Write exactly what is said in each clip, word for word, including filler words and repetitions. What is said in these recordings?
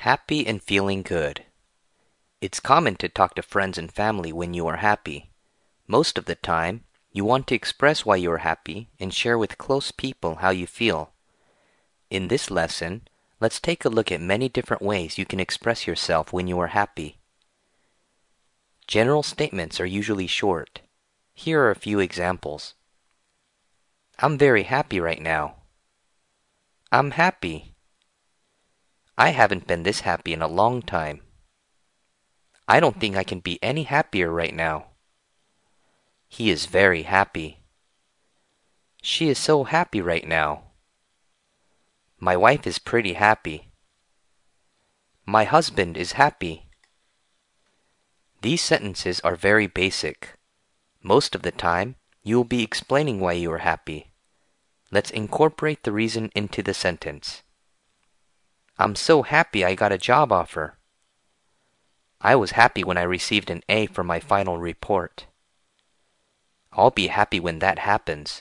Happy and feeling good. It's common to talk to friends and family when you are happy. Most of the time, you want to express why you are happy and share with close people how you feel. In this lesson, let's take a look at many different ways you can express yourself when you are happy. General statements are usually short. Here are a few examples. I'm very happy right now. I'm happy. I haven't been this happy in a long time. I don't think I can be any happier right now. He is very happy. She is so happy right now. My wife is pretty happy. My husband is happy. These sentences are very basic. Most of the time, you will be explaining why you are happy. Let's incorporate the reason into the sentence. I'm so happy I got a job offer. I was happy when I received an A for my final report. I'll be happy when that happens.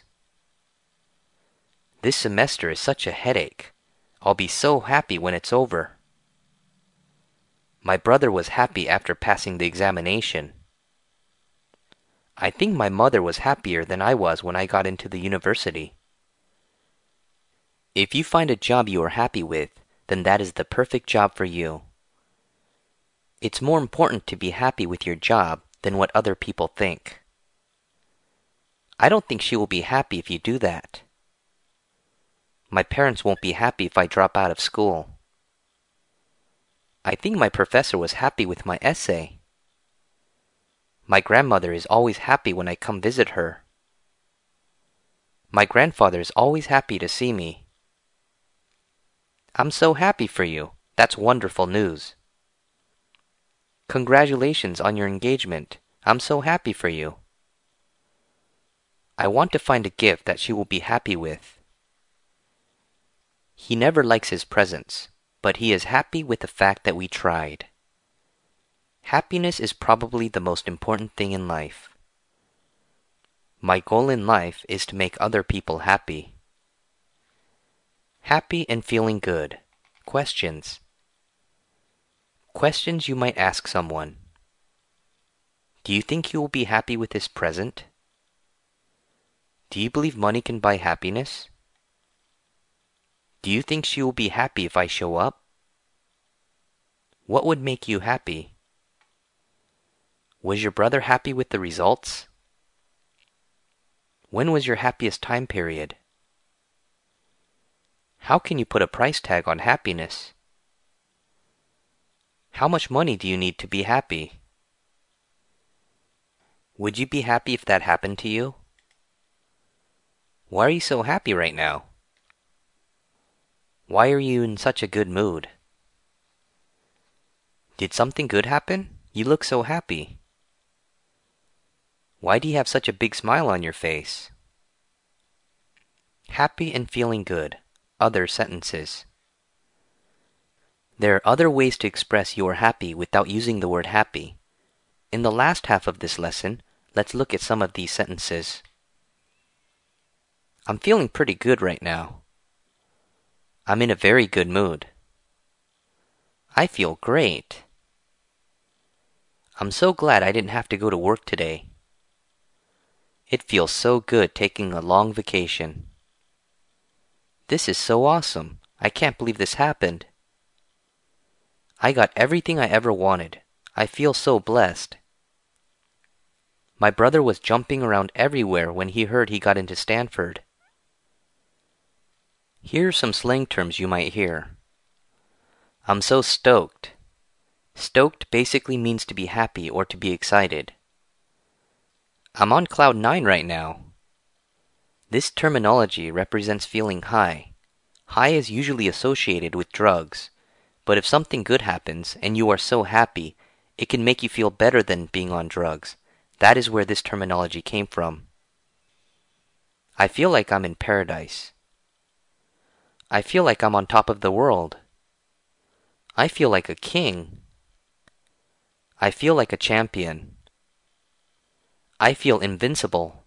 This semester is such a headache. I'll be so happy when it's over. My brother was happy after passing the examination. I think my mother was happier than I was when I got into the university. If you find a job you are happy with, then that is the perfect job for you. It's more important to be happy with your job than what other people think. I don't think she will be happy if you do that. My parents won't be happy if I drop out of school. I think my professor was happy with my essay. My grandmother is always happy when I come visit her. My grandfather is always happy to see me. I'm so happy for you. That's wonderful news. Congratulations on your engagement. I'm so happy for you. I want to find a gift that she will be happy with. He never likes his presents, but he is happy with the fact that we tried. Happiness is probably the most important thing in life. My goal in life is to make other people happy. Happy and feeling good. Questions. Questions you might ask someone. Do you think you will be happy with this present? Do you believe money can buy happiness? Do you think she will be happy if I show up? What would make you happy? Was your brother happy with the results? When was your happiest time period? How can you put a price tag on happiness? How much money do you need to be happy? Would you be happy if that happened to you? Why are you so happy right now? Why are you in such a good mood? Did something good happen? You look so happy. Why do you have such a big smile on your face? Happy and feeling good. Other sentences. There are other ways to express you are happy without using the word happy. In the last half of this lesson, let's look at some of these sentences. I'm feeling pretty good right now. I'm in a very good mood. I feel great. I'm so glad I didn't have to go to work today. It feels so good taking a long vacation. This is so awesome. I can't believe this happened. I got everything I ever wanted. I feel so blessed. My brother was jumping around everywhere when he heard he got into Stanford. Here are some slang terms you might hear. I'm so stoked. Stoked basically means to be happy or to be excited. I'm on cloud nine right now. This terminology represents feeling high. High is usually associated with drugs, but if something good happens and you are so happy, it can make you feel better than being on drugs. That is where this terminology came from. I feel like I'm in paradise. I feel like I'm on top of the world. I feel like a king. I feel like a champion. I feel invincible.